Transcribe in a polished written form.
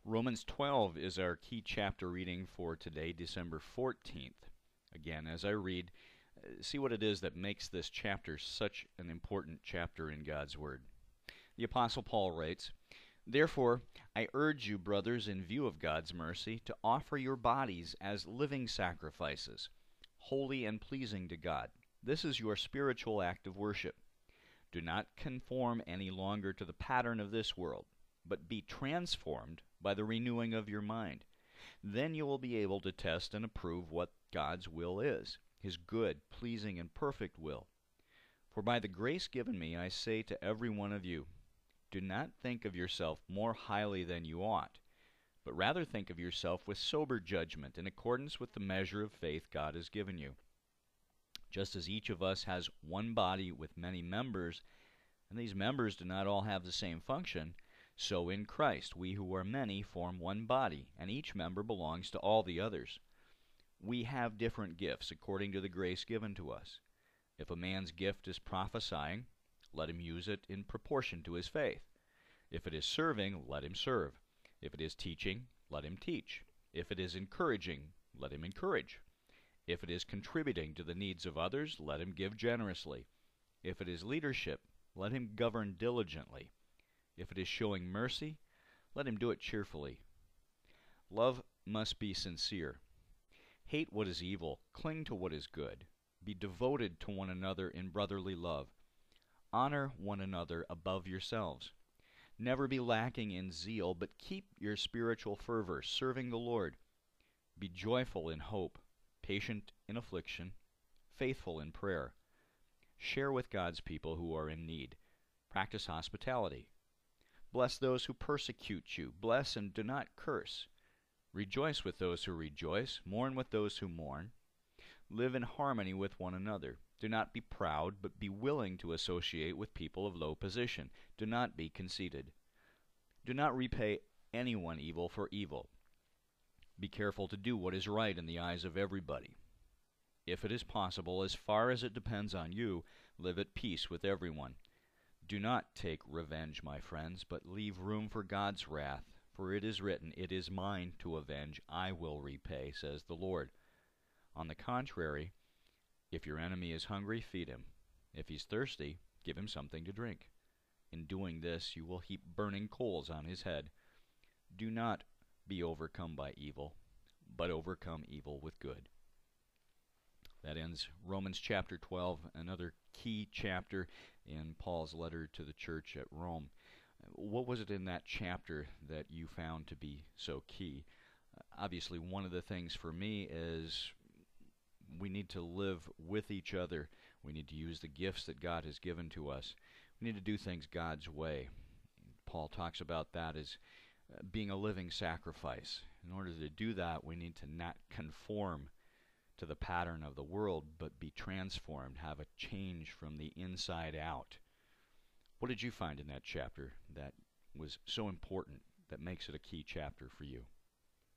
Romans 12 is our key chapter reading for today, December 14th. Again, as I read, see what it is that makes this chapter such an important chapter in God's Word. The Apostle Paul writes, "Therefore, I urge you, brothers, in view of God's mercy, to offer your bodies as living sacrifices, holy and pleasing to God. This is your spiritual act of worship. Do not conform any longer to the pattern of this world, but be transformed by the renewing of your mind. Then you will be able to test and approve what God's will is, His good, pleasing, and perfect will. For by the grace given me, I say to every one of you, do not think of yourself more highly than you ought, but rather think of yourself with sober judgment in accordance with the measure of faith God has given you. Just as each of us has one body with many members, and these members do not all have the same function, so in Christ we who are many form one body, and each member belongs to all the others. We have different gifts according to the grace given to us. If a man's gift is prophesying, let him use it in proportion to his faith. If it is serving, let him serve. If it is teaching, let him teach. If it is encouraging, let him encourage. If it is contributing to the needs of others, let him give generously. If it is leadership, let him govern diligently. If it is showing mercy, let him do it cheerfully. Love must be sincere. Hate what is evil, cling to what is good. Be devoted to one another in brotherly love. Honor one another above yourselves. Never be lacking in zeal, but keep your spiritual fervor, serving the Lord. Be joyful in hope, patient in affliction, faithful in prayer. Share with God's people who are in need. Practice hospitality. Bless those who persecute you. Bless and do not curse. Rejoice with those who rejoice. Mourn with those who mourn. Live in harmony with one another. Do not be proud, but be willing to associate with people of low position. Do not be conceited. Do not repay anyone evil for evil. Be careful to do what is right in the eyes of everybody. If it is possible, as far as it depends on you, live at peace with everyone. Do not take revenge, my friends, but leave room for God's wrath, for it is written, "It is mine to avenge, I will repay," says the Lord. On the contrary, if your enemy is hungry, feed him. If he's thirsty, give him something to drink. In doing this, you will heap burning coals on his head. Do not be overcome by evil, but overcome evil with good. That ends Romans chapter 12, another key chapter in Paul's letter to the church at Rome. What was it in that chapter that you found to be so key? Obviously, one of the things for me is we need to live with each other. We need to use the gifts that God has given to us. We need to do things God's way. Paul talks about that as being a living sacrifice. In order to do that, we need to not conform to the pattern of the world, but be transformed, have a change from the inside out. What did you find in that chapter that was so important, that makes it a key chapter for you?